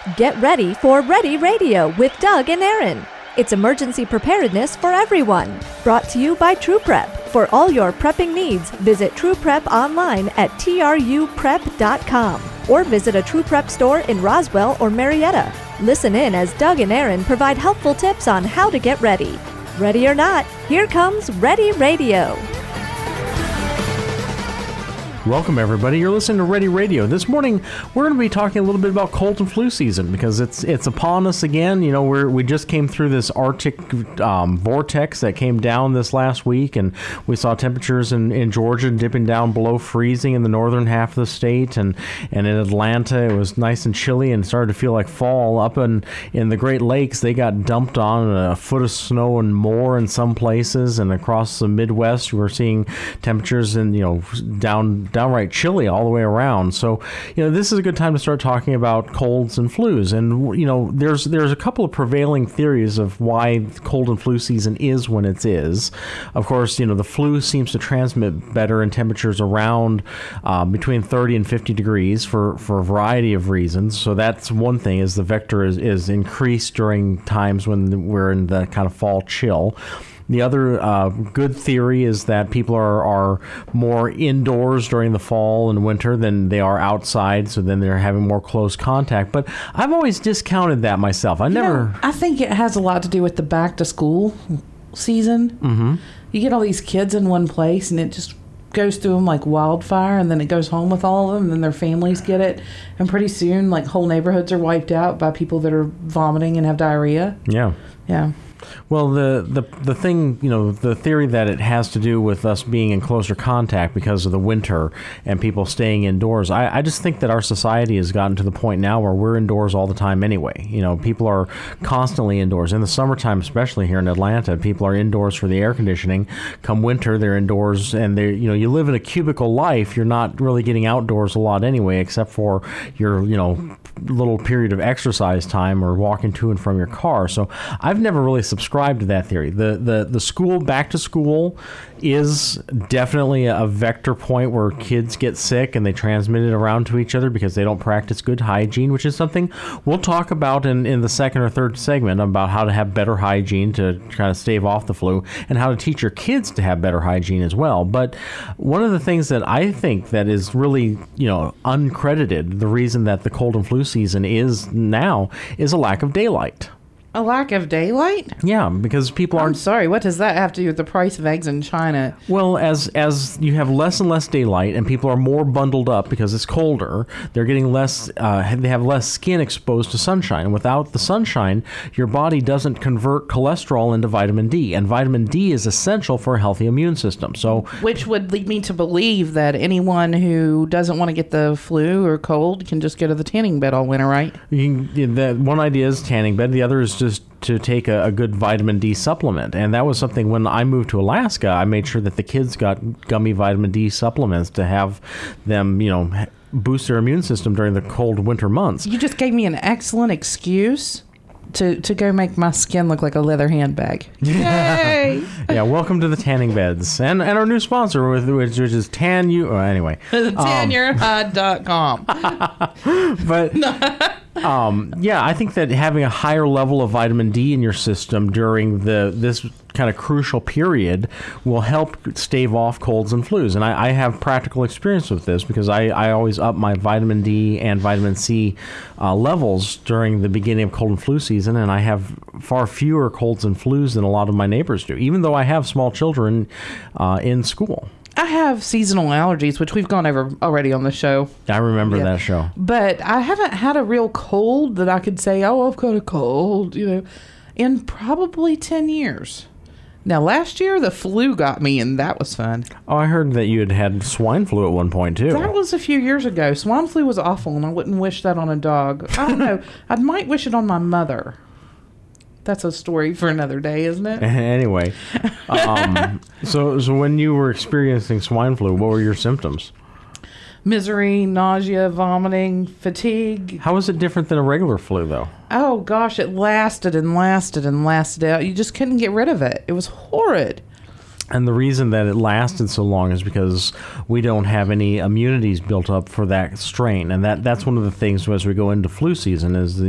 Get ready for Ready Radio with Doug and Aaron. It's emergency preparedness for everyone. Brought to you by True Prep. For all your prepping needs, visit True Prep online at truprep.com or visit a True Prep store in Roswell or Marietta. Listen in as Doug and Aaron provide helpful tips on how to get ready. Ready or not, here comes Ready Radio. Welcome, everybody. You're listening to Ready Radio. This morning, we're going to be talking a little bit about cold and flu season because it's upon us again. You know, we just came through this Arctic vortex that came down this last week, and we saw temperatures in Georgia dipping down below freezing in the northern half of the state, and in Atlanta, it was nice and chilly and started to feel like fall. Up in the Great Lakes, they got dumped on a foot of snow and more in some places, and across the Midwest, we're seeing temperatures downright chilly all the way around. So, this is a good time to start talking about colds and flus. And, there's a couple of prevailing theories of why cold and flu season is when it is. Of course, the flu seems to transmit better in temperatures around between 30 and 50 degrees for a variety of reasons. So that's one thing, is the vector is increased during times when we're in the kind of fall chill. The other good theory is that people are more indoors during the fall and winter than they are outside, so then they're having more close contact. But I've always discounted that myself. I think it has a lot to do with the back to school season. Mm-hmm. You get all these kids in one place, and it just goes through them like wildfire, and then it goes home with all of them, and then their families get it, and pretty soon, like, whole neighborhoods are wiped out by people that are vomiting and have diarrhea. Yeah. Well, the thing, the theory that it has to do with us being in closer contact because of the winter and people staying indoors, I just think that our society has gotten to the point now where we're indoors all the time anyway. People are constantly indoors. In the summertime, especially here in Atlanta, people are indoors for the air conditioning. Come winter, they're indoors, and you live in a cubicle life. You're not really getting outdoors a lot anyway, except for your, little period of exercise time or walking to and from your car. So I've never really subscribe to that theory. The school back to school is definitely a vector point where kids get sick and they transmit it around to each other because they don't practice good hygiene, which is something we'll talk about in the second or third segment about how to have better hygiene to kind of stave off the flu and how to teach your kids to have better hygiene as well. But one of the things that I think that is really, uncredited, the reason that the cold and flu season is now, is a lack of daylight. A lack of daylight? Yeah, because people aren't... I'm sorry, what does that have to do with the price of eggs in China? Well, as you have less and less daylight and people are more bundled up because it's colder, they're getting less, they have less skin exposed to sunshine. And without the sunshine, your body doesn't convert cholesterol into vitamin D. And vitamin D is essential for a healthy immune system. So, which would lead me to believe that anyone who doesn't want to get the flu or cold can just go to the tanning bed all winter, right? One idea is tanning bed. The other is just to take a good vitamin D supplement. And that was something when I moved to Alaska, I made sure that the kids got gummy vitamin D supplements to have them, boost their immune system during the cold winter months. You just gave me an excellent excuse to go make my skin look like a leather handbag. Yay! Yeah, welcome to the tanning beds. And our new sponsor, which is TanU. Anyway. TanYourHide.com. But... I think that having a higher level of vitamin D in your system during this kind of crucial period will help stave off colds and flus. And I have practical experience with this because I always up my vitamin D and vitamin C levels during the beginning of cold and flu season, and I have far fewer colds and flus than a lot of my neighbors do, even though I have small children in school. I have seasonal allergies, which we've gone over already on the show. I remember that show. But I haven't had a real cold that I could say, I've got a cold, in probably 10 years. Now, last year, the flu got me, and that was fun. Oh, I heard that you had swine flu at one point, too. That was a few years ago. Swine flu was awful, and I wouldn't wish that on a dog. I don't know. I might wish it on my mother. That's a story for another day, isn't it? Anyway, so when you were experiencing swine flu, what were your symptoms? Misery, nausea, vomiting, fatigue. How was it different than a regular flu, though? Oh, gosh, it lasted and lasted and lasted out. You just couldn't get rid of it. It was horrid. And the reason that it lasted so long is because we don't have any immunities built up for that strain. And that's one of the things as we go into flu season is,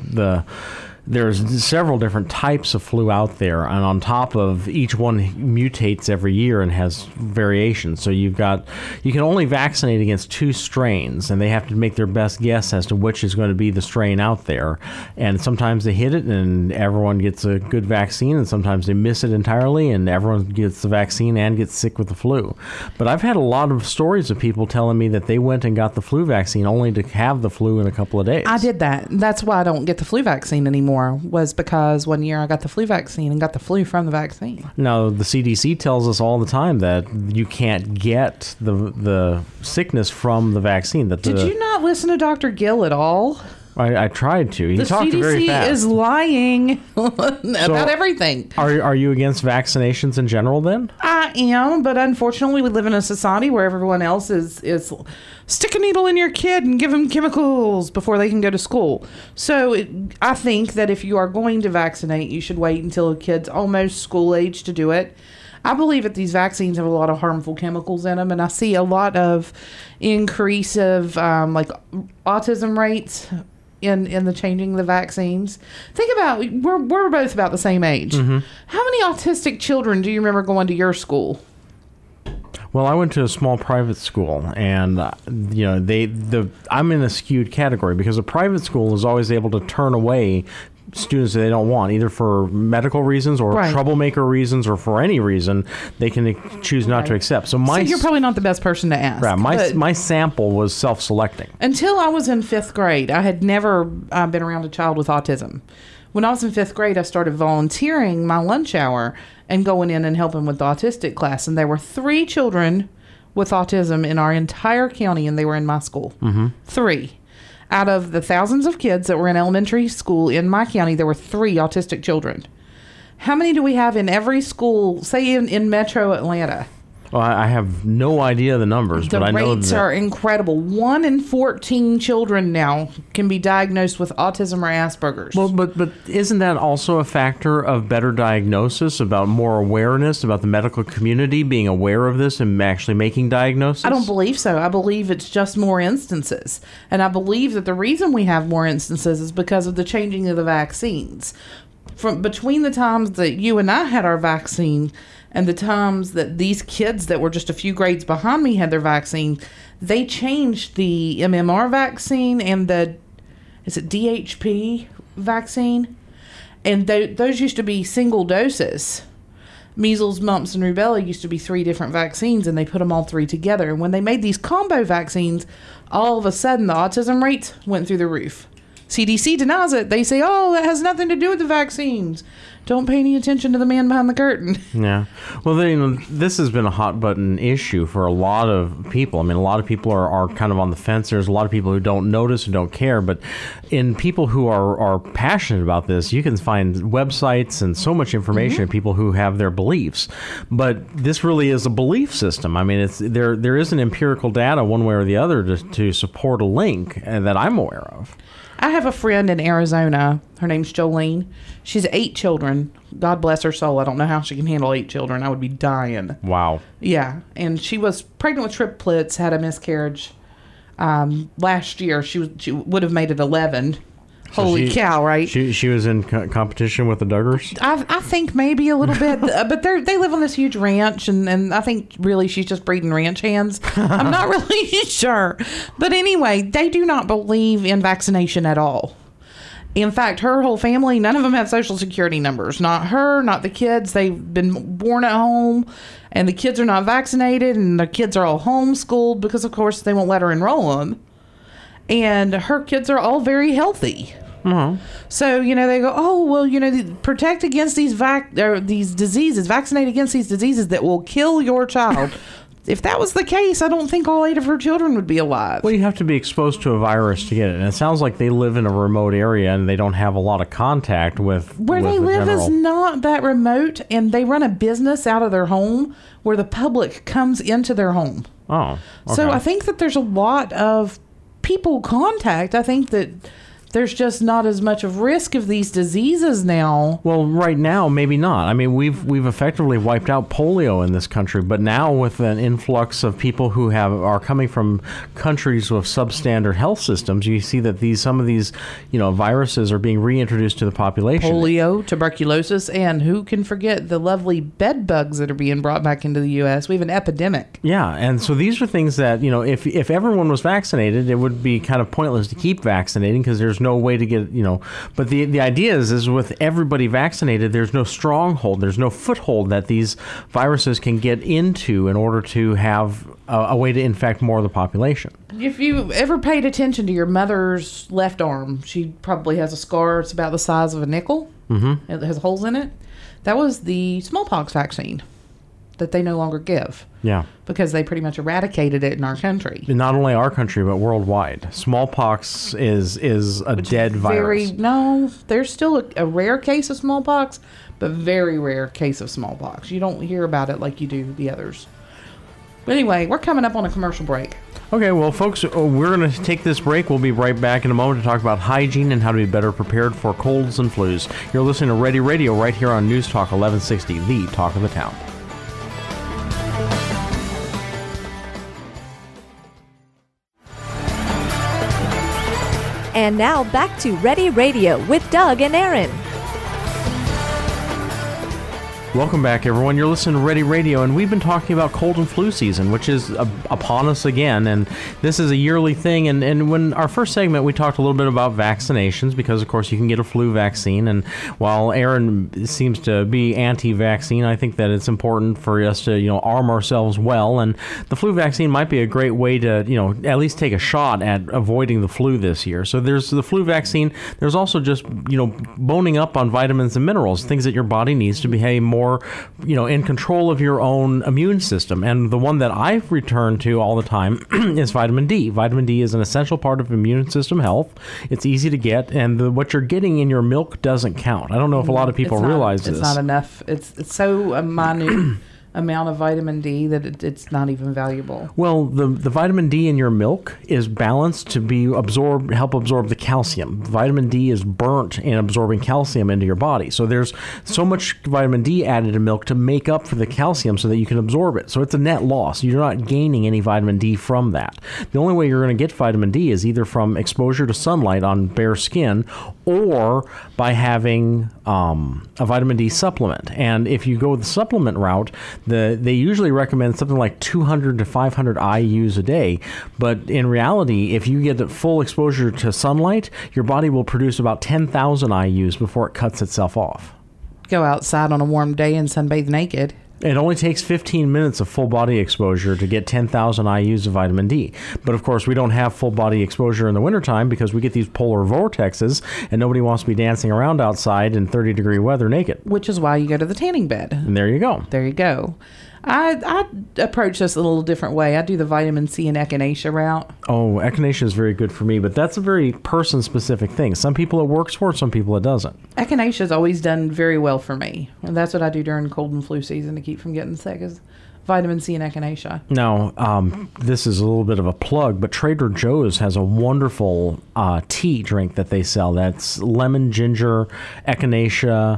there's several different types of flu out there, and on top of each one mutates every year and has variations. So you can only vaccinate against 2 strains, and they have to make their best guess as to which is going to be the strain out there. And sometimes they hit it and everyone gets a good vaccine, and sometimes they miss it entirely and everyone gets the vaccine and gets sick with the flu. But I've had a lot of stories of people telling me that they went and got the flu vaccine only to have the flu in a couple of days. I did that. That's why I don't get the flu vaccine anymore, was because one year I got the flu vaccine and got the flu from the vaccine. Now, the CDC tells us all the time that you can't get the sickness from the vaccine. Did you not listen to Dr. Gill at all? I tried to. He the talked CDC very fast. is lying about everything. Are you against vaccinations in general then? I am, but unfortunately we live in a society where everyone else is stick a needle in your kid and give them chemicals before they can go to school. So I think that if you are going to vaccinate, you should wait until a kid's almost school age to do it. I believe that these vaccines have a lot of harmful chemicals in them, and I see a lot of increase of like autism rates in the changing the vaccines. Think about, we're both about the same age. Mm-hmm. How many autistic children do you remember going to your school? Well, I went to a small private school, and I'm in a skewed category because a private school is always able to turn away students that they don't want, either for medical reasons or troublemaker reasons or for any reason. They can choose not to accept. So you're probably not the best person to ask. Right, my sample was self-selecting. Until I was in 5th grade, I had never been around a child with autism. When I was in 5th grade, I started volunteering my lunch hour and going in and helping with the autistic class. And there were 3 children with autism in our entire county, and they were in my school. Mm-hmm. 3. Out of the thousands of kids that were in elementary school in my county, there were 3 autistic children. How many do we have in every school, say in Metro Atlanta? Well, I have no idea the numbers, but I know that the rates are incredible. 1 in 14 children now can be diagnosed with autism or Asperger's. Well, but isn't that also a factor of better diagnosis, about more awareness, about the medical community being aware of this and actually making diagnosis? I don't believe so. I believe it's just more instances. And I believe that the reason we have more instances is because of the changing of the vaccines. From between the times that you and I had our vaccine and the times that these kids that were just a few grades behind me had their vaccine, they changed the MMR vaccine and is it DHP vaccine? And those used to be single doses. Measles, mumps, and rubella used to be 3 different vaccines, and they put them all 3 together. And when they made these combo vaccines, all of a sudden the autism rates went through the roof. CDC denies it. They say, that has nothing to do with the vaccines. Don't pay any attention to the man behind the curtain. Yeah. Well, this has been a hot button issue for a lot of people. I mean, a lot of people are kind of on the fence. There's a lot of people who don't notice and don't care. But in people who are passionate about this, you can find websites and so much information of people who have their beliefs. But this really is a belief system. I mean, there isn't empirical data one way or the other to support a link that I'm aware of. I have a friend in Arizona. Her name's Jolene. She's 8 children. God bless her soul. I don't know how she can handle 8 children. I would be dying. Wow. Yeah. And she was pregnant with triplets, had a miscarriage last year. She would have made it 11. Holy cow, right? She was in competition with the Duggars? I think maybe a little bit. But they live on this huge ranch, and I think really she's just breeding ranch hands. I'm not really sure. But anyway, they do not believe in vaccination at all. In fact, her whole family, none of them have Social Security numbers. Not her, not the kids. They've been born at home, and the kids are not vaccinated, and the kids are all homeschooled because, of course, they won't let her enroll them. And her kids are all very healthy. Mm-hmm. So, they go, protect against these diseases, vaccinate against these diseases that will kill your child. If that was the case, I don't think all 8 of her children would be alive. Well, you have to be exposed to a virus to get it. And it sounds like they live in a remote area and they don't have a lot of contact with where they live is not that remote, and they run a business out of their home where the public comes into their home. Oh, okay. So I think that there's a lot of people contact. I think that there's just not as much of risk of these diseases now. Well, right now, maybe not. I mean, we've effectively wiped out polio in this country, but now with an influx of people who are coming from countries with substandard health systems, you see that some of these, viruses are being reintroduced to the population. Polio, tuberculosis, and who can forget the lovely bed bugs that are being brought back into the U.S. We have an epidemic. Yeah, and so these are things that, if everyone was vaccinated, it would be kind of pointless to keep vaccinating because there's no way to get, but the idea is with everybody vaccinated, there's no stronghold, there's no foothold that these viruses can get into in order to have a way to infect more of the population. If you ever paid attention to your mother's left arm, she probably has a scar. It's about the size of a nickel. Mm-hmm. It has holes in it. That was the smallpox vaccine that they no longer give. Yeah. Because they pretty much eradicated it in our country. Not only our country, but worldwide. Smallpox is a dead virus. There's still a rare case of smallpox, but very rare case of smallpox. You don't hear about it like you do the others. But anyway, we're coming up on a commercial break. Okay, well, folks, we're going to take this break. We'll be right back in a moment to talk about hygiene and how to be better prepared for colds and flus. You're listening to Ready Radio right here on News Talk 1160, the talk of the town. And now back to Ready Radio with Doug and Aaron. Welcome back, everyone. You're listening to Ready Radio, and we've been talking about cold and flu season, which is upon us again, and this is a yearly thing. And when our first segment, we talked a little bit about vaccinations, because, of course, you can get a flu vaccine, and while Aaron seems to be anti-vaccine, I think that it's important for us to, arm ourselves well, and the flu vaccine might be a great way to, at least take a shot at avoiding the flu this year. So there's the flu vaccine. There's also just, boning up on vitamins and minerals, things that your body needs to behave more, in control of your own immune system. And the one that I've returned to all the time is vitamin D. Vitamin D is an essential part of immune system health. It's easy to get, and what you're getting in your milk doesn't count. I don't know if a lot of people realize this. It's not enough. It's so minute amount of vitamin D that it's not even valuable. Well, the vitamin D in your milk is balanced to be help absorb the calcium. Vitamin D is burnt in absorbing calcium into your body. So there's so much vitamin D added in milk to make up for the calcium so that you can absorb it. So it's a net loss. You're not gaining any vitamin D from that. The only way you're going to get vitamin D is either from exposure to sunlight on bare skin or by having a vitamin D supplement. And if you go the supplement route, they usually recommend something like 200 to 500 IUs a day. But in reality, if you get full exposure to sunlight, your body will produce about 10,000 IUs before it cuts itself off. Go outside on a warm day and sunbathe naked. It only takes 15 minutes of full body exposure to get 10,000 IUs of vitamin D. But of course, we don't have full body exposure in the wintertime because we get these polar vortexes and nobody wants to be dancing around outside in 30-degree weather naked. Which is why you go to the tanning bed. And there you go. There you go. I approach this a little different way. I do the vitamin C and echinacea route. Oh, echinacea is very good for me, but that's a very person-specific thing. Some people it works for, some people it doesn't. Echinacea has always done very well for me. And that's what I do during cold and flu season to keep from getting sick is vitamin C and echinacea. Now, this is a little bit of a plug, but Trader Joe's has a wonderful tea drink that they sell. That's lemon, ginger, echinacea,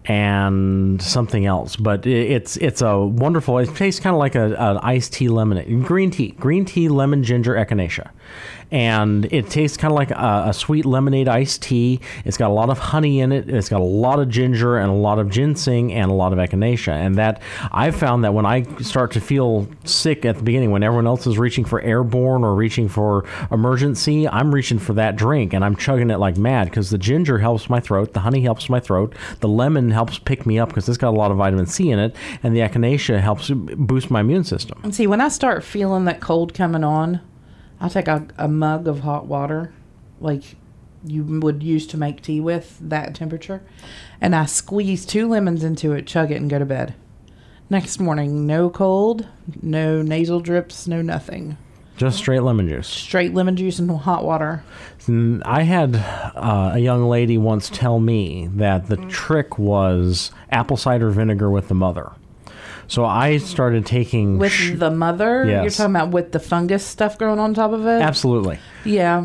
and something else, but it's a wonderful. It tastes kind of like an iced tea lemonade, green tea, lemon, ginger, echinacea, and it tastes kind of like a sweet lemonade iced tea. It's got a lot of honey in it. It's got a lot of ginger and a lot of ginseng and a lot of echinacea. And that I've found that when I start to feel sick at the beginning, when everyone else is reaching for airborne or reaching for emergency, I'm reaching for that drink and I'm chugging it like mad because the ginger helps my throat, the honey helps my throat, the lemon helps pick me up because it's got a lot of vitamin C in it, and the echinacea helps boost my immune system. And see, when I start feeling that cold coming on, I'll take a mug of hot water, like you would use to make tea with, that temperature, and I squeeze 2 lemons into it, chug it, and go to bed. Next morning, no cold, no nasal drips, no nothing. Just straight lemon juice. Straight lemon juice and hot water. I had a young lady once tell me that the trick was apple cider vinegar with the mother. So I started taking... With the mother? Yes. You're talking about with the fungus stuff growing on top of it? Absolutely. Yeah.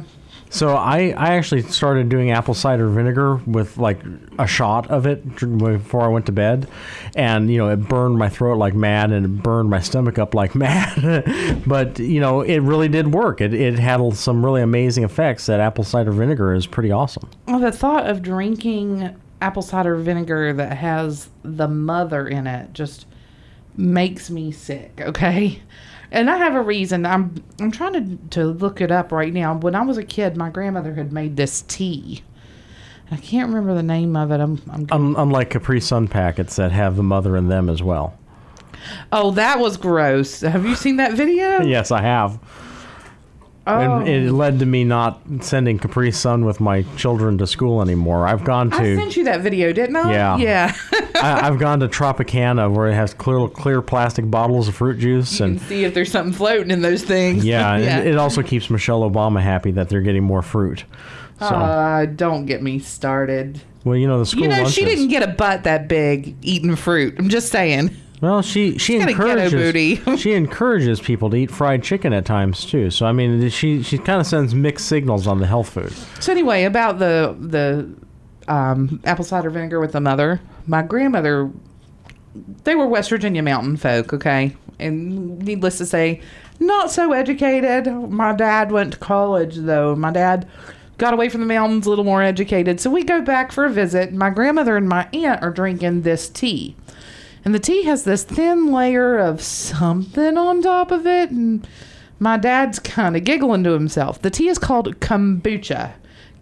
So I actually started doing apple cider vinegar with like a shot of it before I went to bed. And, it burned my throat like mad and it burned my stomach up like mad. But, it really did work. It had some really amazing effects. That apple cider vinegar is pretty awesome. Well, the thought of drinking apple cider vinegar that has the mother in it just makes me sick, okay? And I have a reason. I'm trying to look it up right now. When I was a kid, my grandmother had made this tea. I can't remember the name of it. Unlike Capri Sun packets that have the mother in them as well. Oh, that was gross. Have you seen that video? Yes, I have. Oh. And it led to me not sending Capri Sun with my children to school anymore. I sent you that video, didn't I? Yeah. Yeah. I've gone to Tropicana where it has clear plastic bottles of fruit juice. You can see if there's something floating in those things. Yeah, yeah. It also keeps Michelle Obama happy that they're getting more fruit. So. Don't get me started. Well, the school lunches. She didn't get a butt that big eating fruit. I'm just saying. Well, she encourages she encourages people to eat fried chicken at times too. So I mean, she kind of sends mixed signals on the health food. So anyway, about the apple cider vinegar with the mother, my grandmother, they were West Virginia mountain folk, okay, and needless to say, not so educated. My dad went to college though. My dad got away from the mountains, a little more educated. So we go back for a visit. My grandmother and my aunt are drinking this tea. And the tea has this thin layer of something on top of it. And my dad's kind of giggling to himself. The tea is called kombucha.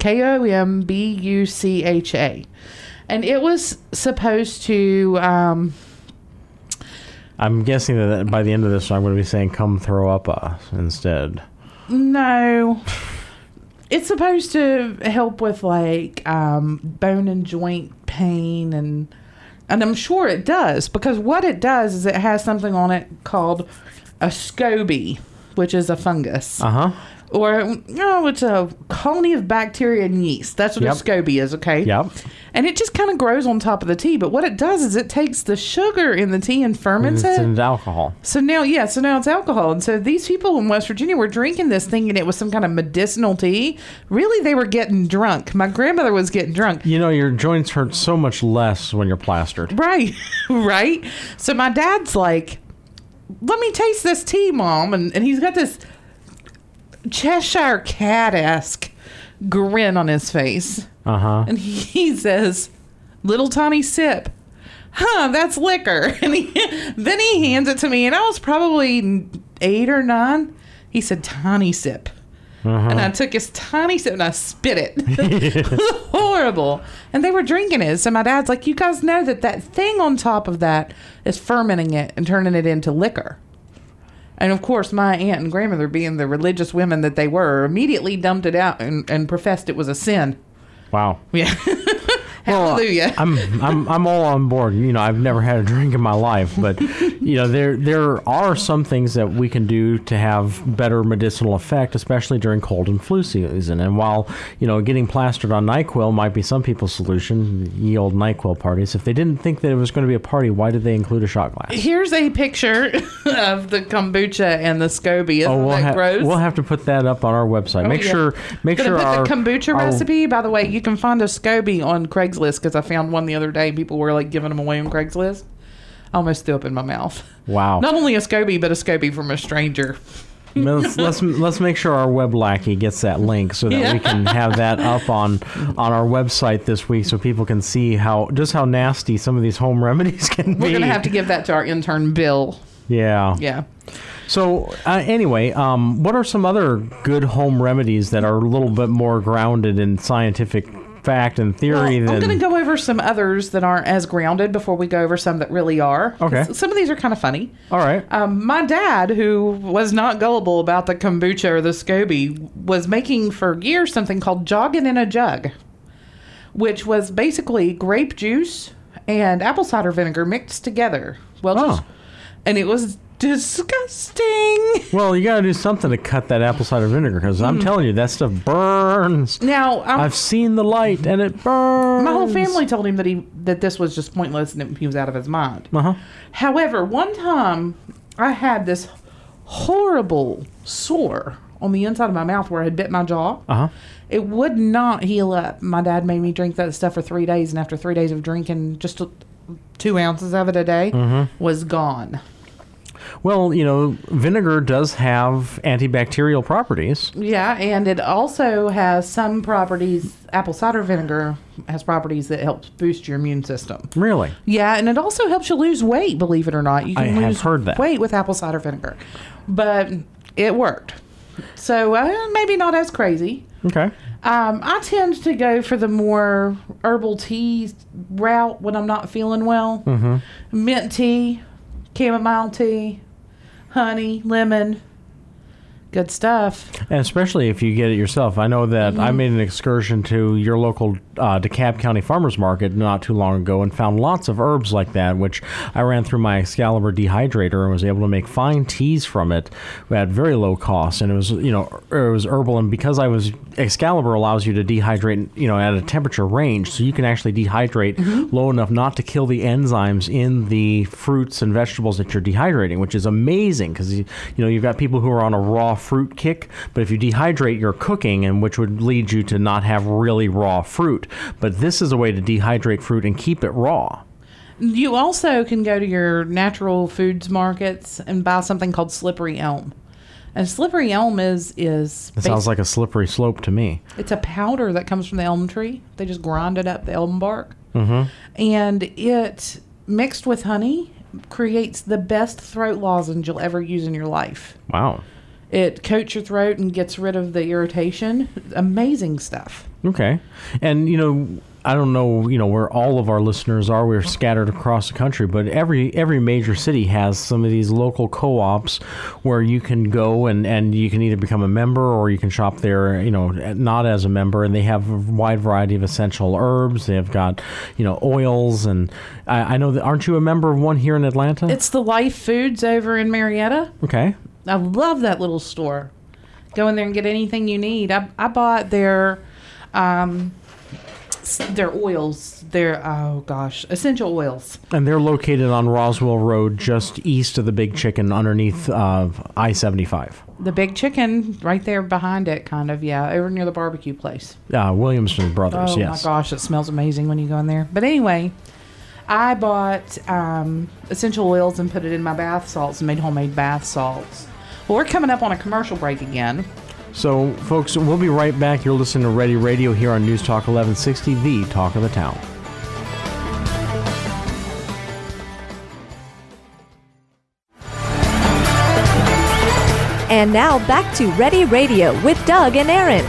Kombucha. And it was supposed to... I'm guessing that by the end of this, I'm going to be saying, come throw up instead. No. It's supposed to help with, like, bone and joint pain and I'm sure it does, because what it does is it has something on it called a SCOBY, which is a fungus. Uh-huh. Or, it's a colony of bacteria and yeast. That's what a SCOBY is, okay? Yep. And it just kind of grows on top of the tea. But what it does is it takes the sugar in the tea and ferments it. It's alcohol. So now it's alcohol. And so these people in West Virginia were drinking this thinking it was some kind of medicinal tea. Really, they were getting drunk. My grandmother was getting drunk. Your joints hurt so much less when you're plastered. Right. Right. So my dad's like, let me taste this tea, Mom. And he's got this Cheshire Cat-esque grin on his face. Uh-huh. And he says, little tiny sip. That's liquor. And then he hands it to me, and I was probably 8 or 9. He said, tiny sip. Uh-huh. And I took his tiny sip and I spit it. It was horrible. And they were drinking it. So my dad's like, you guys know that thing on top of that is fermenting it and turning it into liquor. And of course, my aunt and grandmother, being the religious women that they were, immediately dumped it out and professed it was a sin. Wow. Yeah. Hallelujah. I'm all on board. I've never had a drink in my life, but there are some things that we can do to have better medicinal effect, especially during cold and flu season. And while getting plastered on NyQuil might be some people's solution, ye old NyQuil parties. If they didn't think that it was going to be a party, why did they include a shot glass? Here's a picture of the kombucha and the SCOBY. Isn't that gross? We'll have to put that up on our website. Make sure the kombucha recipe. By the way, you can find a SCOBY on Craigslist, because I found one the other day. People were like giving them away on Craigslist. I almost threw up in my mouth. Wow. Not only a SCOBY, but a SCOBY from a stranger. Let's make sure our web lackey gets that link so that we can have that up on our website this week, so people can see how nasty some of these home remedies can be. We're gonna have to give that to our intern Bill. Yeah. Yeah. So anyway, what are some other good home remedies that are a little bit more grounded in scientific fact and theory? I'm going to go over some others that aren't as grounded before we go over some that really are. Okay. Some of these are kind of funny. All right. My dad, who was not gullible about the kombucha or the SCOBY, was making for years something called jogging in a jug, which was basically grape juice and apple cider vinegar mixed together. And it was disgusting. Well, you got to do something to cut that apple cider vinegar, because I'm telling you, that stuff burns. Now, I've seen the light, and it burns. My whole family told him that this was just pointless and he was out of his mind. Uh-huh. However, one time I had this horrible sore on the inside of my mouth where I had bit my jaw. Uh-huh. It would not heal up. My dad made me drink that stuff for 3 days, and after 3 days of drinking just 2 ounces of it a day, was gone. Well, vinegar does have antibacterial properties. Yeah, and it also has some properties. Apple cider vinegar has properties that helps boost your immune system. Really? Yeah, and it also helps you lose weight, believe it or not. You can lose heard that. weight with apple cider vinegar. But it worked. So maybe not as crazy. Okay. I tend to go for the more herbal tea route when I'm not feeling well. Mm-hmm. Mint tea, chamomile tea, honey, lemon. Good stuff. And especially if you get it yourself. I know that I made an excursion to your local DeKalb County Farmers Market not too long ago and found lots of herbs like that, which I ran through my Excalibur dehydrator and was able to make fine teas from it at very low cost. And it was, it was herbal. And because Excalibur allows you to dehydrate, at a temperature range, so you can actually dehydrate low enough not to kill the enzymes in the fruits and vegetables that you're dehydrating, which is amazing because, you've got people who are on a raw fruit kick, but if you dehydrate, you're cooking, and which would lead you to not have really raw fruit. But this is a way to dehydrate fruit and keep it raw. You also can go to your natural foods markets and buy something called slippery elm. And slippery elm is it sounds like a slippery slope to me. It's a powder that comes from the elm tree. They just grind it up, the elm bark. Mm-hmm. And it, mixed with honey, creates the best throat lozenge you'll ever use in your life. Wow. It coats your throat and gets rid of the irritation. Amazing stuff. Okay. And, I don't know, where all of our listeners are. We're scattered across the country, but every major city has some of these local co-ops where you can go and you can either become a member or you can shop there, not as a member. And they have a wide variety of essential herbs. They've got, oils. And I know that, aren't you a member of one here in Atlanta? It's the Life Foods over in Marietta. Okay. I love that little store. Go in there and get anything you need. I bought their oils, essential oils. And they're located on Roswell Road, just east of the Big Chicken, underneath I-75. The Big Chicken, right there behind it, kind of, yeah, over near the barbecue place. Williamson Brothers, yes. Oh my gosh, it smells amazing when you go in there. But anyway, I bought essential oils and put it in my bath salts and made homemade bath salts. Well, we're coming up on a commercial break again. So, folks, we'll be right back. You're listening to Ready Radio here on News Talk 1160, the talk of the town. And now back to Ready Radio with Doug and Aaron.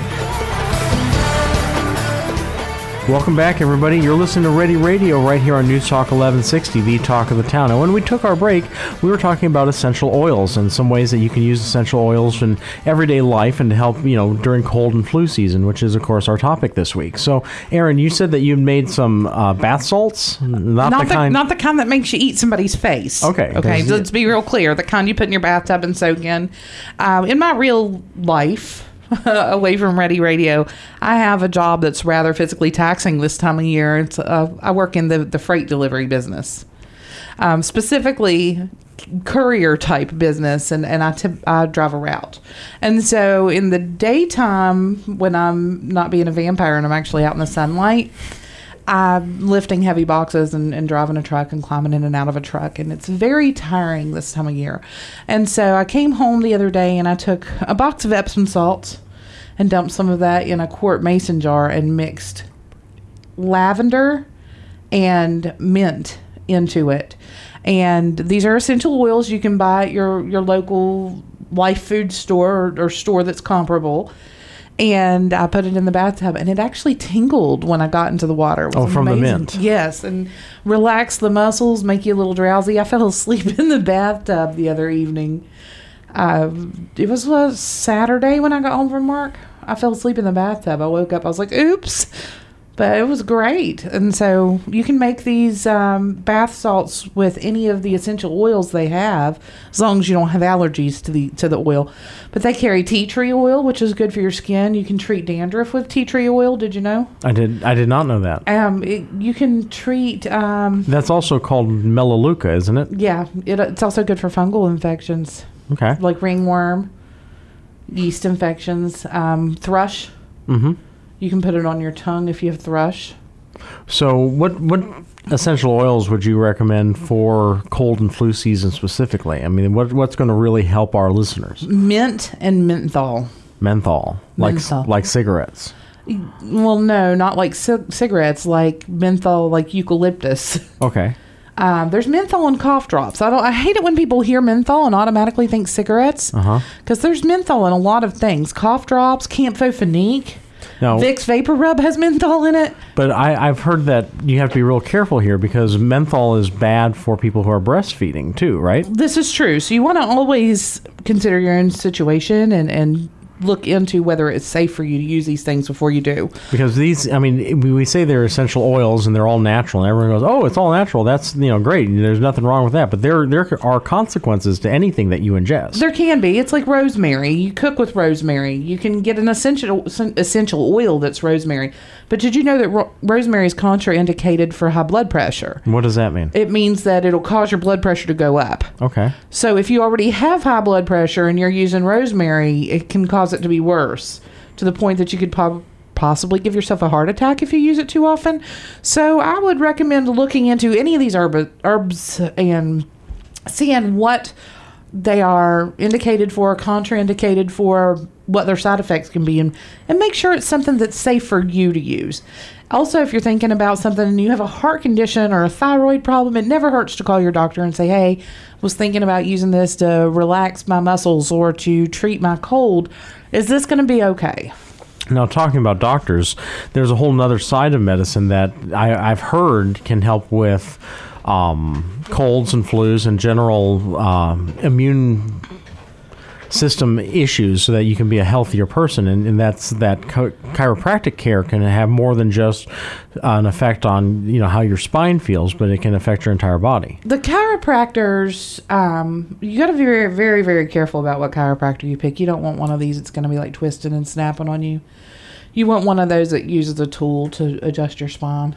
Welcome back, everybody. You're listening to Ready Radio right here on News Talk 1160, the talk of the town. And when we took our break, we were talking about essential oils and some ways that you can use essential oils in everyday life and to help, during cold and flu season, which is, of course, our topic this week. So, Aaron, you said that you made some bath salts? Not the kind that makes you eat somebody's face. Okay. Okay, let's be real clear. The kind you put in your bathtub and soak in. In my real life, away from Ready Radio, I have a job that's rather physically taxing this time of year. I work in the freight delivery business, specifically courier type business, and I drive a route. And so in the daytime, when I'm not being a vampire and I'm actually out in the sunlight, I'm lifting heavy boxes and driving a truck and climbing in and out of a truck, and it's very tiring this time of year. And so I came home the other day and I took a box of Epsom salts and dumped some of that in a quart mason jar and mixed lavender and mint into it. And these are essential oils you can buy at your local Life Food store or store that's comparable. And I put it in the bathtub, and it actually tingled when I got into the water. It was from amazing. the mint. Yes, and relax the muscles, make you a little drowsy. I fell asleep in the bathtub the other evening. It was a Saturday when I got home from work. I fell asleep in the bathtub. I woke up, I was like, oops. But it was great. And so you can make these bath salts with any of the essential oils they have, as long as you don't have allergies to the oil. But they carry tea tree oil, which is good for your skin. You can treat dandruff with tea tree oil. Did you know? I did not know that. You can treat... That's also called Melaleuca, isn't it? Yeah. It's also good for fungal infections. Okay. Like ringworm. yeast infections, thrush. Mm-hmm. You can put it on your tongue if you have thrush. So what essential oils would you recommend for cold and flu season specifically? I mean, what's going to really help our listeners? Mint and menthol. Menthol. Like cigarettes. Well, no, not like cigarettes, like menthol, like eucalyptus. Okay. There's menthol and cough drops. I hate it when people hear menthol and automatically think cigarettes. Because there's menthol in a lot of things. Cough drops, Campho-Phenique. No. Vicks Vapor Rub has menthol in it. But I've heard that you have to be real careful here because menthol is bad for people who are breastfeeding too, right? This is true. So you want to always consider your own situation and look into whether it's safe for you to use these things before you do. Because these, I mean, we say they're essential oils and they're all natural, and everyone goes, "Oh, it's all natural. That's great. There's nothing wrong with that." But there are consequences to anything that you ingest. There can be. It's like rosemary. You cook with rosemary. You can get an essential oil that's rosemary. But did you know that rosemary is contraindicated for high blood pressure? What does that mean? It means that it'll cause your blood pressure to go up. Okay. So if you already have high blood pressure and you're using rosemary, it can cause it to be worse to the point that you could possibly give yourself a heart attack if you use it too often. So I would recommend looking into any of these herbs and seeing what they are indicated for, contraindicated for, what their side effects can be, and make sure it's something that's safe for you to use. Also, if you're thinking about something and you have a heart condition or a thyroid problem, it never hurts to call your doctor and say, "Hey, I was thinking about using this to relax my muscles or to treat my cold. Is this going to be okay?" Now, talking about doctors, there's a whole nother side of medicine that I've heard can help with colds and flus and general immune system issues so that you can be a healthier person, and that's that chiropractic care can have more than just an effect on how your spine feels, but it can affect your entire body. The chiropractors, you got to be very, very, very careful about what chiropractor you pick. You don't want one of these that's going to be like twisting and snapping on you. You want one of those that uses a tool to adjust your spine.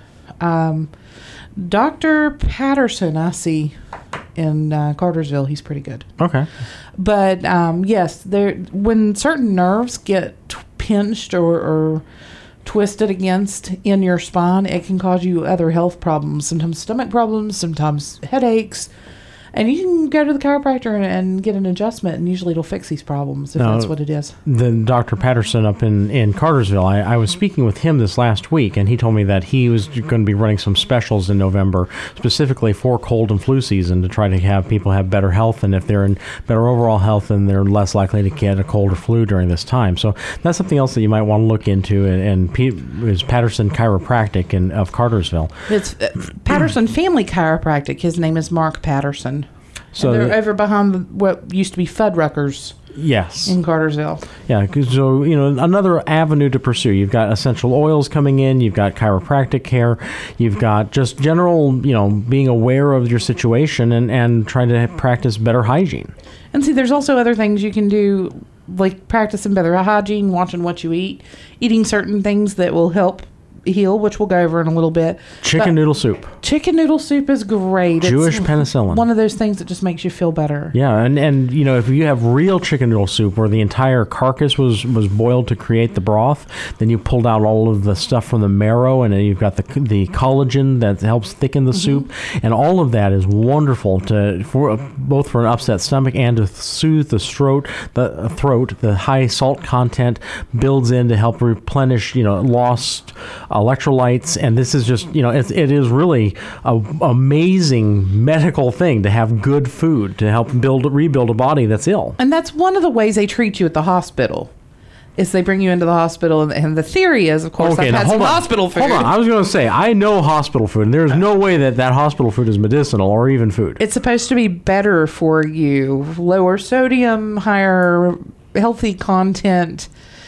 Dr. Patterson, I see in Cartersville, he's pretty good. Okay. But yes, when certain nerves get pinched or twisted against in your spine, it can cause you other health problems, sometimes stomach problems, sometimes headaches. And you can go to the chiropractor and get an adjustment, and usually it'll fix these problems if that's what it is. The Dr. Patterson up in Cartersville, I was speaking with him this last week, and he told me that he was going to be running some specials in November, specifically for cold and flu season, to try to have people have better health, and if they're in better overall health, then they're less likely to get a cold or flu during this time. So that's something else that you might want to look into, and is Patterson Chiropractic of Cartersville. It's Patterson Family Chiropractic. His name is Mark Patterson. So and they're over behind what used to be Fuddruckers. Yes. In Cartersville. Yeah, so, another avenue to pursue. You've got essential oils coming in, you've got chiropractic care, you've got just general, being aware of your situation and trying to practice better hygiene. And see, there's also other things you can do, like practicing better hygiene, watching what you eat, eating certain things that will help heal, which we'll go over in a little bit. Chicken noodle soup. Chicken noodle soup is great. Jewish penicillin. One of those things that just makes you feel better. Yeah, and if you have real chicken noodle soup where the entire carcass was boiled to create the broth, then you pulled out all of the stuff from the marrow, and then you've got the collagen that helps thicken the soup, and all of that is wonderful both for an upset stomach and to soothe the throat. The high salt content builds in to help replenish lost electrolytes, and this is just it is really an amazing medical thing to have good food to help rebuild a body that's ill. And that's one of the ways they treat you at the hospital. Is they bring you into the hospital, and the theory is, of course, I've had some hospital food. Hold on, I was going to say, I know hospital food, and there's no way that hospital food is medicinal or even food. It's supposed to be better for you, lower sodium, higher healthy content.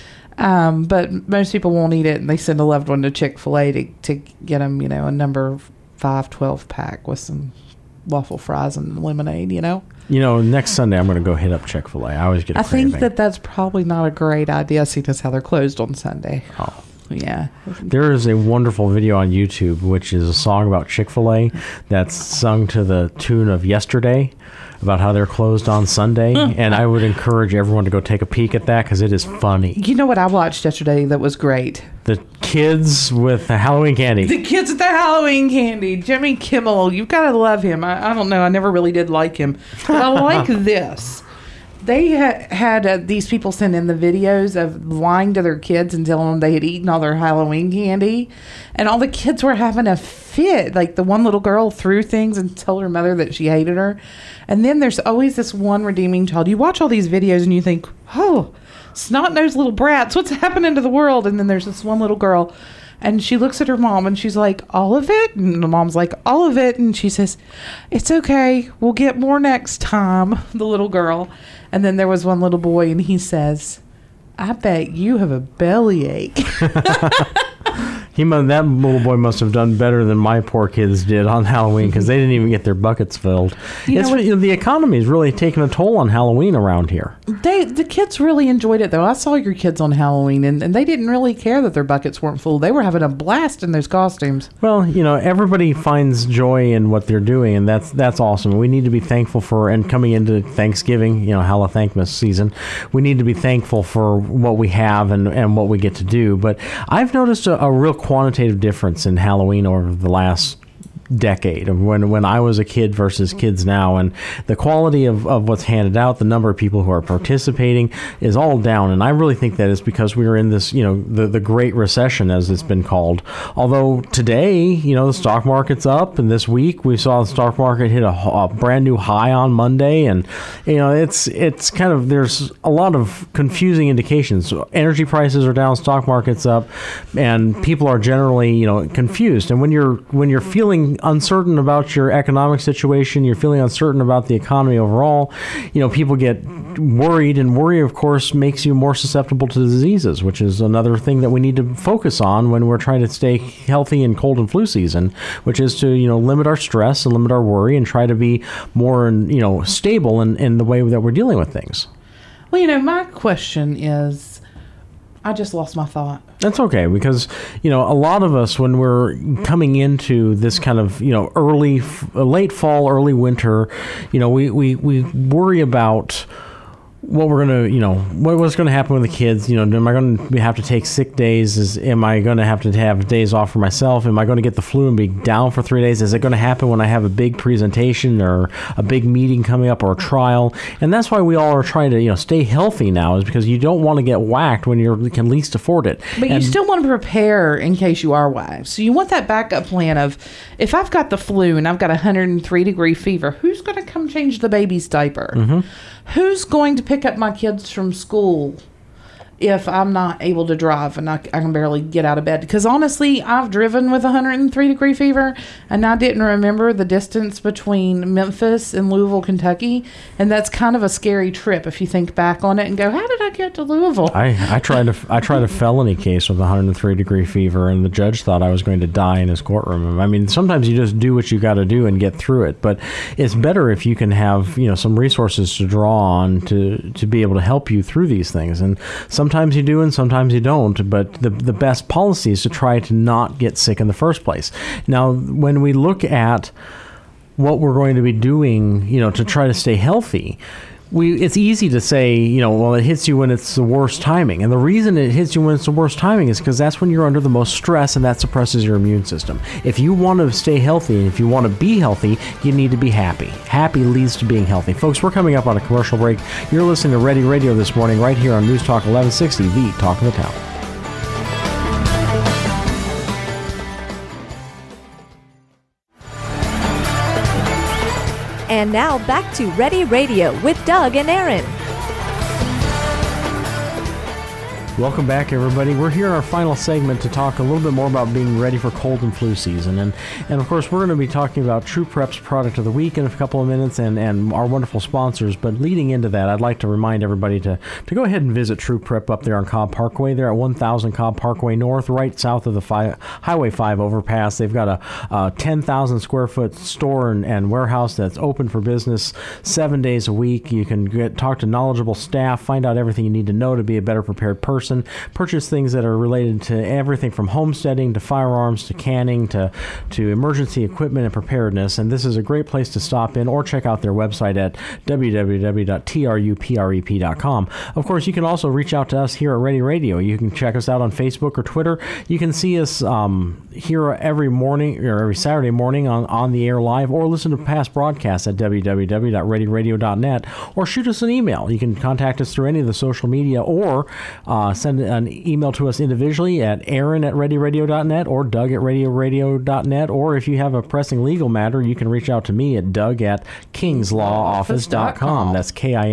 But most people won't eat it, and they send a loved one to Chick-fil-A to get them, a number 5, 12 pack with some waffle fries and lemonade, Next Sunday I'm going to go hit up Chick-fil-A. I always get a craving. think that's probably not a great idea, seeing as how they're closed on Sunday. Oh. Yeah. There is a wonderful video on YouTube, which is a song about Chick-fil-A that's sung to the tune of Yesterday, about how they're closed on Sunday. And I would encourage everyone to go take a peek at that because it is funny. You know what I watched yesterday that was great? The kids with the Halloween candy. The kids with the Halloween candy. Jimmy Kimmel. You've got to love him. I don't know. I never really did like him. But I like this. They had these people send in the videos of lying to their kids and telling them they had eaten all their Halloween candy. And all the kids were having a fit. Like the one little girl threw things and told her mother that she hated her. And then there's always this one redeeming child. You watch all these videos and you think, oh, snot-nosed little brats, what's happening to the world? And then there's this one little girl. And she looks at her mom and she's like, all of it? And the mom's like, all of it. And she says, it's okay. We'll get more next time, the little girl. And then there was one little boy and he says, I bet you have a bellyache. That little boy must have done better than my poor kids did on Halloween because they didn't even get their buckets filled. The economy is really taking a toll on Halloween around here. The kids really enjoyed it, though. I saw your kids on Halloween, and they didn't really care that their buckets weren't full. They were having a blast in those costumes. Well, everybody finds joy in what they're doing, and that's awesome. We need to be thankful for, and coming into Thanksgiving, Halloween season, we need to be thankful for what we have and what we get to do. But I've noticed a real quantitative difference in Halloween over the last decade of when I was a kid versus kids now, and the quality of what's handed out, the number of people who are participating is all down. And I really think that is because we were in this, the Great Recession, as it's been called. Although today, the stock market's up, and this week we saw the stock market hit a brand new high on Monday, and it's kind of, there's a lot of confusing indications. So energy prices are down, stock market's up, and people are generally confused. And when you're feeling uncertain about your economic situation, you're feeling uncertain about the economy overall, people get worried, and worry, of course, makes you more susceptible to diseases, which is another thing that we need to focus on when we're trying to stay healthy in cold and flu season, which is to, limit our stress and limit our worry and try to be more, stable in the way that we're dealing with things. Well, my question is, I just lost my thought. That's okay, because, a lot of us, when we're coming into this kind of, late fall, early winter, we worry about what we're going to, what's going to happen with the kids. Am I going to have to take sick days? Am I going to have days off for myself? Am I going to get the flu and be down for 3 days? Is it going to happen when I have a big presentation or a big meeting coming up or a trial? And that's why we all are trying to, stay healthy now, is because you don't want to get whacked when you can least afford it. But you still want to prepare in case you are whacked. So you want that backup plan of, if I've got the flu and I've got 103-degree fever, who's going to come change the baby's diaper? Mm-hmm. Who's going to pick up my kids from school if I'm not able to drive and I can barely get out of bed? Because honestly, I've driven with 103-degree fever, and I didn't remember the distance between Memphis and Louisville, Kentucky, and that's kind of a scary trip if you think back on it and go, how did I get to Louisville? I tried a felony case with 103-degree fever, and the judge thought I was going to die in his courtroom. I mean, sometimes you just do what you got to do and get through it, but it's better if you can have some resources to draw on to be able to help you through these things. And sometimes you do and sometimes you don't, but the best policy is to try to not get sick in the first place. Now, when we look at what we're going to be doing, to try to stay healthy, it's easy to say, well, it hits you when it's the worst timing. And the reason it hits you when it's the worst timing is because that's when you're under the most stress, and that suppresses your immune system. If you want to stay healthy and if you want to be healthy, you need to be happy. Happy leads to being healthy. Folks, we're coming up on a commercial break. You're listening to Ready Radio this morning right here on News Talk 1160, the Talk of the Town. And now back to Ready Radio with Doug and Aaron. Welcome back, everybody. We're here in our final segment to talk a little bit more about being ready for cold and flu season. And of course, we're going to be talking about True Prep's Product of the Week in a couple of minutes and our wonderful sponsors. But leading into that, I'd like to remind everybody to go ahead and visit True Prep up there on Cobb Parkway. They're at 1000 Cobb Parkway North, right south of the Highway 5 overpass. They've got a 10,000 square foot store and warehouse that's open for business 7 days a week. You can talk to knowledgeable staff, find out everything you need to know to be a better prepared person person, purchase things that are related to everything from homesteading to firearms to canning to emergency equipment and preparedness. And this is a great place to stop in or check out their website at www.truprep.com. Of course, you can also reach out to us here at Ready Radio. You can check us out on Facebook or Twitter. You can see us here every morning or every Saturday morning on the air live, or listen to past broadcasts at www.readyradio.net, or shoot us an email. You can contact us through any of the social media, or send an email to us individually at Aaron@readyradio.net or Doug@readyradio.net, or if you have a pressing legal matter, you can reach out to me at Doug@kingslawoffice.com. That's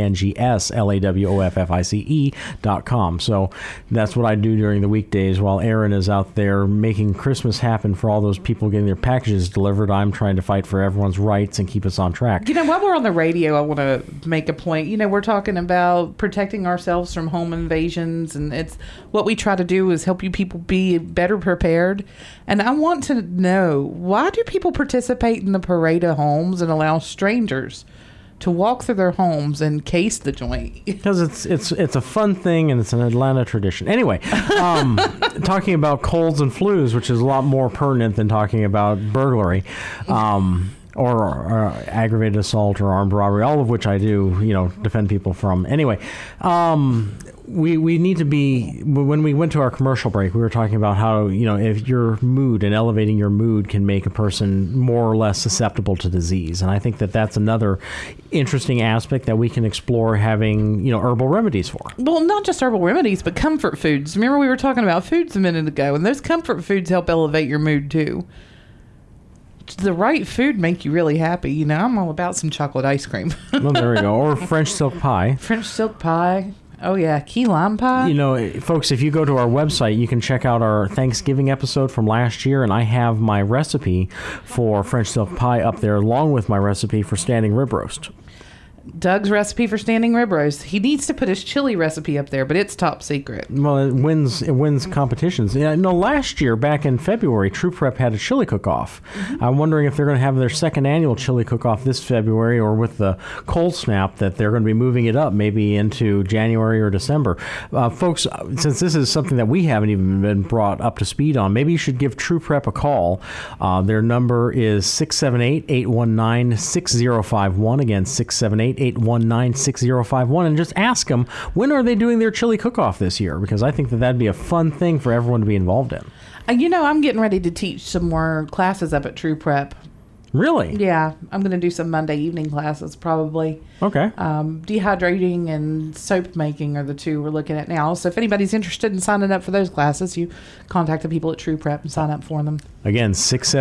KINGSLAWOFFICE.com. So that's what I do during the weekdays while Aaron is out there making Christmas happen for all those people getting their packages delivered. I'm trying to fight for everyone's rights and keep us on track. While we're on the radio, I want to make a point. We're talking about protecting ourselves from home invasions, and it's what we try to do is help you people be better prepared. And I want to know, why do people participate in the parade of homes and allow strangers to walk through their homes and case the joint? Because it's a fun thing, and it's an Atlanta tradition. Anyway, talking about colds and flus, which is a lot more pertinent than talking about burglary, or aggravated assault or armed robbery, all of which I do, defend people from. Anyway, we need to be, when we went to our commercial break, we were talking about how, if your mood and elevating your mood can make a person more or less susceptible to disease. And I think that that's another interesting aspect that we can explore having, herbal remedies for. Well, not just herbal remedies, but comfort foods. Remember we were talking about foods a minute ago, and those comfort foods help elevate your mood too. The right food make you really happy. I'm all about some chocolate ice cream. Well, there we go. Or French silk pie. French silk pie. Oh, yeah. Key lime pie. Folks, if you go to our website, you can check out our Thanksgiving episode from last year, and I have my recipe for French silk pie up there, along with my recipe for standing rib roast. Doug's recipe for standing rib roast. He needs to put his chili recipe up there, but it's top secret. Well, it wins competitions. Last year, back in February, True Prep had a chili cook-off. Mm-hmm. I'm wondering if they're going to have their second annual chili cook-off this February, or with the cold snap that they're going to be moving it up maybe into January or December. Folks, since this is something that we haven't even been brought up to speed on, maybe you should give True Prep a call. Their number is 678-819-6051. Again, 678-819-6051, and just ask them, when are they doing their chili cook-off this year? Because I think that'd be a fun thing for everyone to be involved in. I'm getting ready to teach some more classes up at True Prep. Really? Yeah, I'm going to do some Monday evening classes probably. Okay. Dehydrating and soap making are the two we're looking at now. So if anybody's interested in signing up for those classes, you contact the people at True Prep and sign up for them. Again,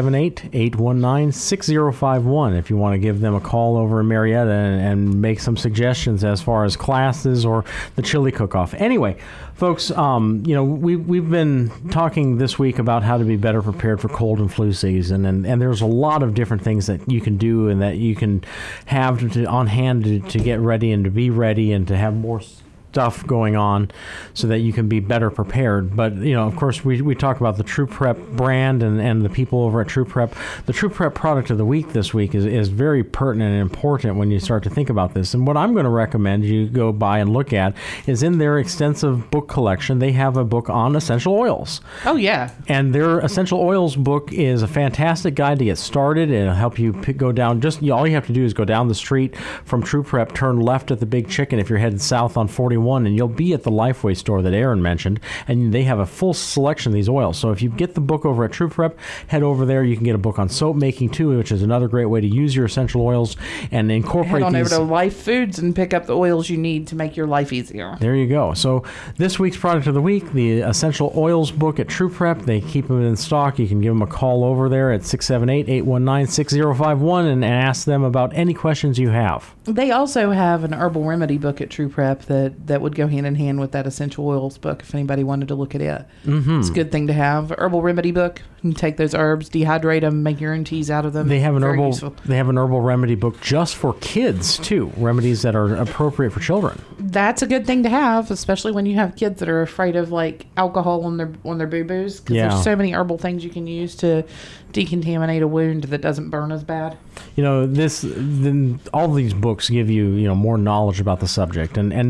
678-819-6051 if you want to give them a call over in Marietta and make some suggestions as far as classes or the chili cook-off. Anyway, folks, we've been talking this week about how to be better prepared for cold and flu season, and there's a lot of different things that you can do and that you can have on hand to get ready and to be ready and to have more stuff going on so that you can be better prepared. But, of course, we talk about the True Prep brand and the people over at True Prep. The True Prep product of the week this week is very pertinent and important when you start to think about this. And what I'm going to recommend you go by and look at is in their extensive book collection, they have a book on essential oils. Oh, yeah. And their essential oils book is a fantastic guide to get started. It'll help you go down. All you have to do is go down the street from True Prep, turn left at the Big Chicken if you're headed south on 41, and you'll be at the Lifeway store that Aaron mentioned, and they have a full selection of these oils. So if you get the book over at True Prep, head over there. You can get a book on soap making too, which is another great way to use your essential oils and incorporate these. Head on over to Life Foods and pick up the oils you need to make your life easier. There you go. So this week's product of the week, the Essential Oils book at True Prep. They keep them in stock. You can give them a call over there at 678-819-6051 and ask them about any questions you have. They also have an herbal remedy book at True Prep that would go hand in hand with that essential oils book if anybody wanted to look at it. Mm-hmm. It's a good thing to have. Herbal remedy book. You take those herbs, dehydrate them, make your own teas out of them. They have an herbal remedy book just for kids too. Remedies that are appropriate for children. That's a good thing to have, especially when you have kids that are afraid of like alcohol on their boo-boos, because there's so many herbal things you can use to decontaminate a wound that doesn't burn as bad. All these books give you more knowledge about the subject, and knowledge is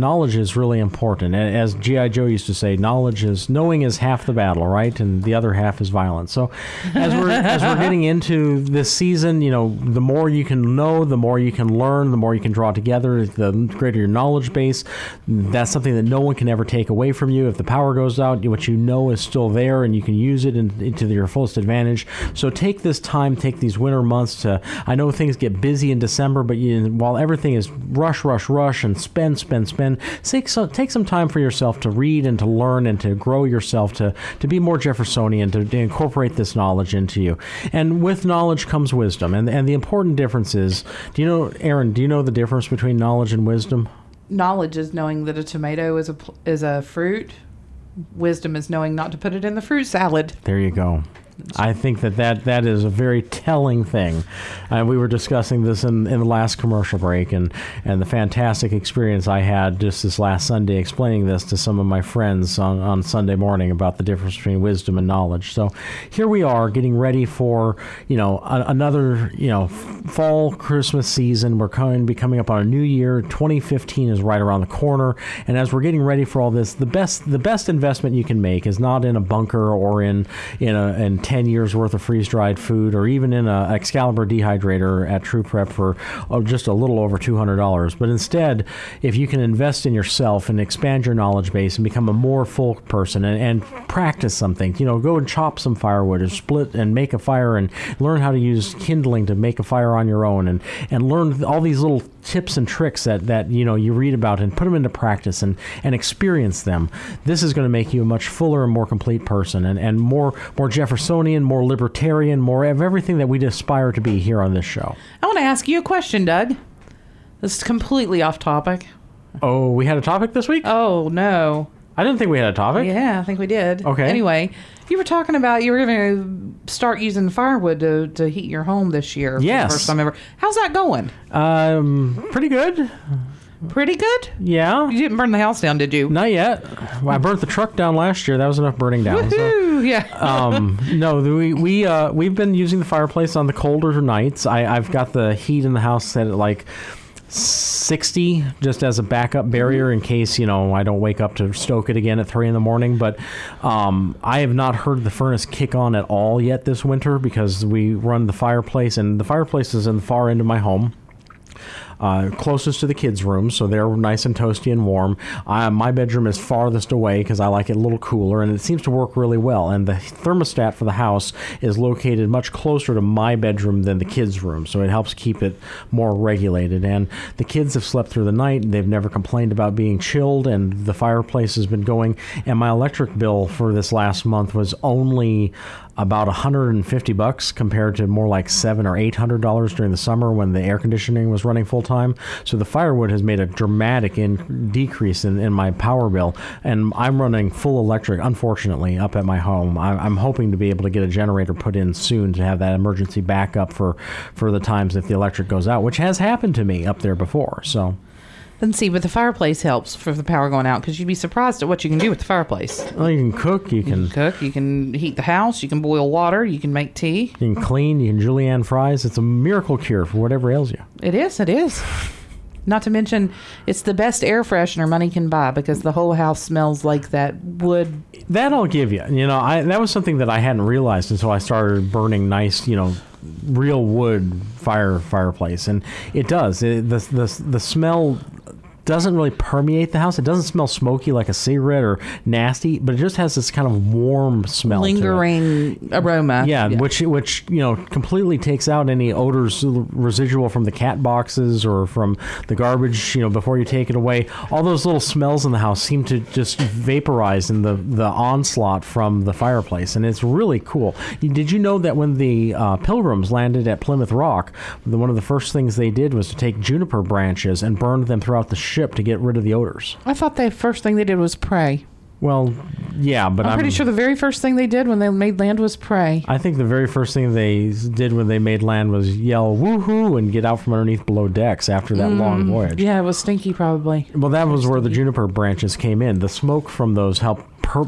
is really important. As G.I. Joe used to say, knowing is half the battle, right? And the other half is violence. So as we're getting into this season, the more you can know, the more you can learn, the more you can draw together, the greater your knowledge base. That's something that no one can ever take away from you. If the power goes out, what you know is still there, and you can use it into your fullest advantage. So take this time, take these winter months to, I know things get busy in December, but while everything is rush, and spend, take some time for yourself to read and to learn and to grow yourself, to be more Jeffersonian, to incorporate this knowledge into you. And with knowledge comes wisdom. And the important difference is, Aaron, do you know the difference between knowledge and wisdom? Knowledge is knowing that a tomato is a fruit. Wisdom is knowing not to put it in the fruit salad. There you go. I think that is a very telling thing. We were discussing this in the last commercial break, and the fantastic experience I had just this last Sunday explaining this to some of my friends on Sunday morning about the difference between wisdom and knowledge. So here we are getting ready for another fall Christmas season. We're going to be coming up on a new year. 2015 is right around the corner, and as we're getting ready for all this, the best investment you can make is not in a bunker or in 10 years worth of freeze-dried food, or even in an Excalibur dehydrator at True Prep for just a little over $200. But instead, if you can invest in yourself and expand your knowledge base and become a more full person and practice something, go and chop some firewood and split and make a fire and learn how to use kindling to make a fire on your own, and learn all these little tips and tricks that you read about and put them into practice and experience them. This is going to make you a much fuller and more complete person, and more Jeffersonian, more libertarian, more of everything that we aspire to be here on this show. I want to ask you a question, Doug. This is completely off topic. Oh, we had a topic this week? Oh, no. I didn't think we had a topic. Yeah, I think we did. Okay. Anyway, you were talking about you were going to start using firewood to heat your home this year. Yes. For the first time ever. How's that going? Pretty good. Pretty good? Yeah. You didn't burn the house down, did you? Not yet. Well, I burnt the truck down last year. That was enough burning down. Woohoo! Yeah. No, we've been using the fireplace on the colder nights. I've got the heat in the house set at like 60 just as a backup barrier in case I don't wake up to stoke it again at 3 a.m. But I have not heard the furnace kick on at all yet this winter because we run the fireplace, and the fireplace is in the far end of my home. Closest to the kids' room, so they're nice and toasty and warm. My bedroom is farthest away because I like it a little cooler, and it seems to work really well. And the thermostat for the house is located much closer to my bedroom than the kids' room, so it helps keep it more regulated. And the kids have slept through the night, and they've never complained about being chilled, and the fireplace has been going. And my electric bill for this last month was only about $150 compared to more like $700 or $800 during the summer when the air conditioning was running full time. So the firewood has made a dramatic decrease in my power bill, and I'm running full electric, unfortunately, up at my home. I'm hoping to be able to get a generator put in soon to have that emergency backup for the times if the electric goes out, which has happened to me up there before. So. And see, but the fireplace helps for the power going out because you'd be surprised at what you can do with the fireplace. Well, you can cook, you can heat the house, you can boil water, you can make tea. You can clean, you can julienne fries. It's a miracle cure for whatever ails you. It is. Not to mention, it's the best air freshener money can buy because the whole house smells like that wood. That I'll give you. That was something that I hadn't realized until I started burning nice, real wood fireplace, and it does. The smell doesn't really permeate the house. It doesn't smell smoky like a cigarette or nasty, but it just has this kind of warm smell, lingering aroma. Yeah, which completely takes out any odors residual from the cat boxes or from the garbage. Before you take it away, all those little smells in the house seem to just vaporize in the onslaught from the fireplace, and it's really cool. Did you know that when the Pilgrims landed at Plymouth Rock, one of the first things they did was to take juniper branches and burn them throughout the ship to get rid of the odors? I thought the first thing they did was pray. Well, yeah, but I'm pretty sure the very first thing they did when they made land was pray. I think the very first thing they did when they made land was yell woohoo and get out from underneath below decks after that long voyage. Yeah, it was stinky probably. Well, that was where the juniper branches came in. The smoke from those helped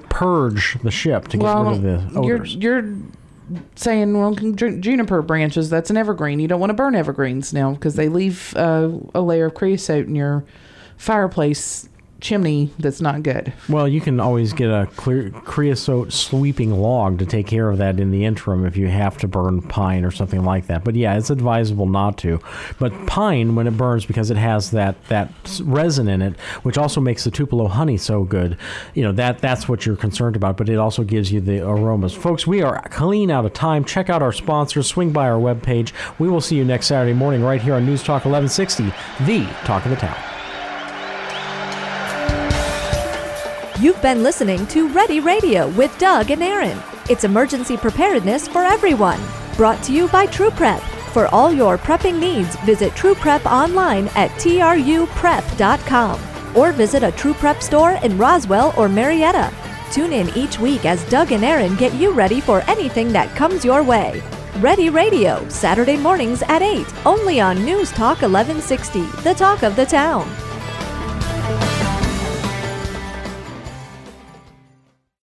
purge the ship to get rid of the odors. You're saying, well, juniper branches, that's an evergreen. You don't want to burn evergreens now because they leave a layer of creosote in your fireplace chimney that's not good. Well, you can always get a creosote sweeping log to take care of that in the interim if you have to burn pine or something like that. But yeah, it's advisable not to. But pine, when it burns, because it has that resin in it, which also makes the Tupelo honey so good, that's what you're concerned about. But it also gives you the aromas. Folks, we are clean out of time. Check out our sponsors. Swing by our webpage. We will see you next Saturday morning right here on News Talk 1160, the Talk of the Town. You've been listening to Ready Radio with Doug and Aaron. It's emergency preparedness for everyone. Brought to you by True Prep. For all your prepping needs, visit True Prep online at truprep.com or visit a True Prep store in Roswell or Marietta. Tune in each week as Doug and Aaron get you ready for anything that comes your way. Ready Radio, Saturday mornings at 8, only on News Talk 1160, the talk of the town.